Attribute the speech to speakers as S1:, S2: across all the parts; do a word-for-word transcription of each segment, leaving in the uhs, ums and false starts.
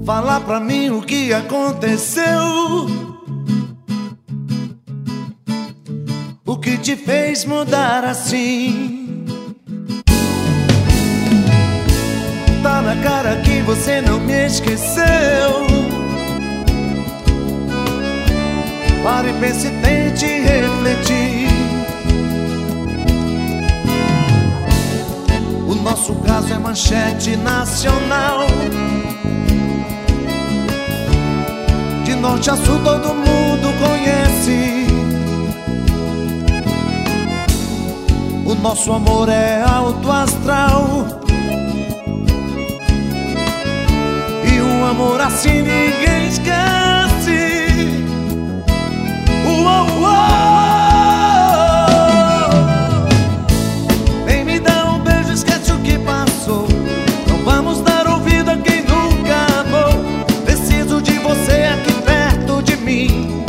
S1: Fala pra mim o que aconteceu, o que te fez mudar assim. Tá na cara que você não me esqueceu. Pare, pense e tente refletir. O nosso caso é manchete nacional. De norte a sul todo mundo conhece. O nosso amor é alto astral, e um amor assim ninguém esquece. Uou, uou. Vem me dar um beijo, esquece o que passou. Não vamos dar ouvido a quem nunca amou. Preciso de você aqui perto de mim.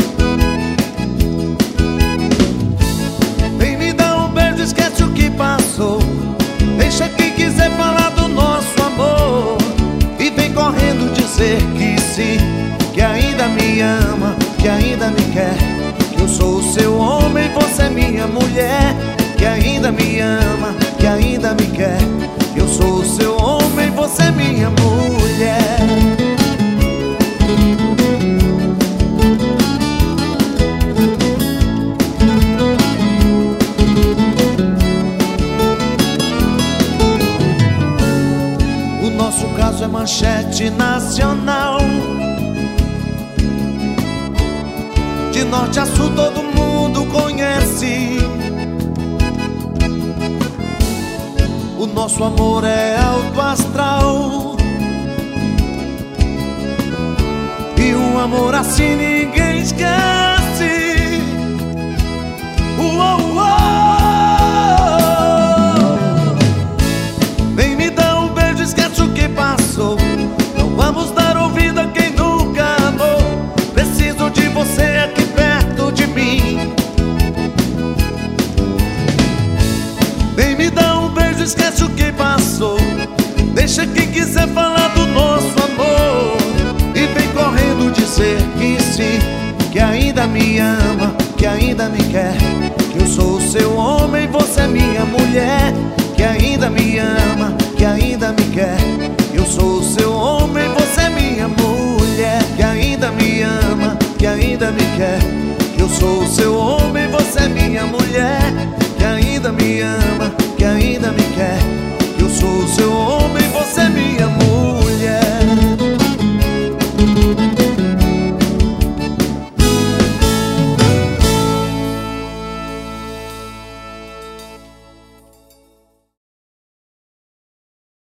S1: Vem me dar um beijo, esquece o que passou. Deixa quem quiser falar do nosso amor, e vem correndo dizer que sim, que ainda me ama, que ainda me quer. Que eu sou o seu homem, você é minha mulher. Que ainda me ama, que ainda me quer. Que eu sou o seu homem, você é minha mulher. O nosso caso é manchete nacional. De norte a sul todo mundo conhece. O nosso amor é alto astral, e um amor assim ninguém esquece. Uou, uou. Vem me dar um beijo, esquece o que passou. Não vamos dar ouvido a quem nunca amou. Preciso de você aqui perto de mim. Vem me dar um beijo, esquece o que passou. Deixa quem quiser falar do nosso amor, e vem correndo dizer que sim, que ainda me ama, que ainda me quer. Que eu sou o seu homem, você é minha mulher. Que ainda me ama, que ainda me quer. Que eu sou o seu homem, você é minha mulher. Que ainda me ama, que ainda me quer. Que eu sou o seu homem, você é minha mulher. Que ainda me ama, que ainda me quer.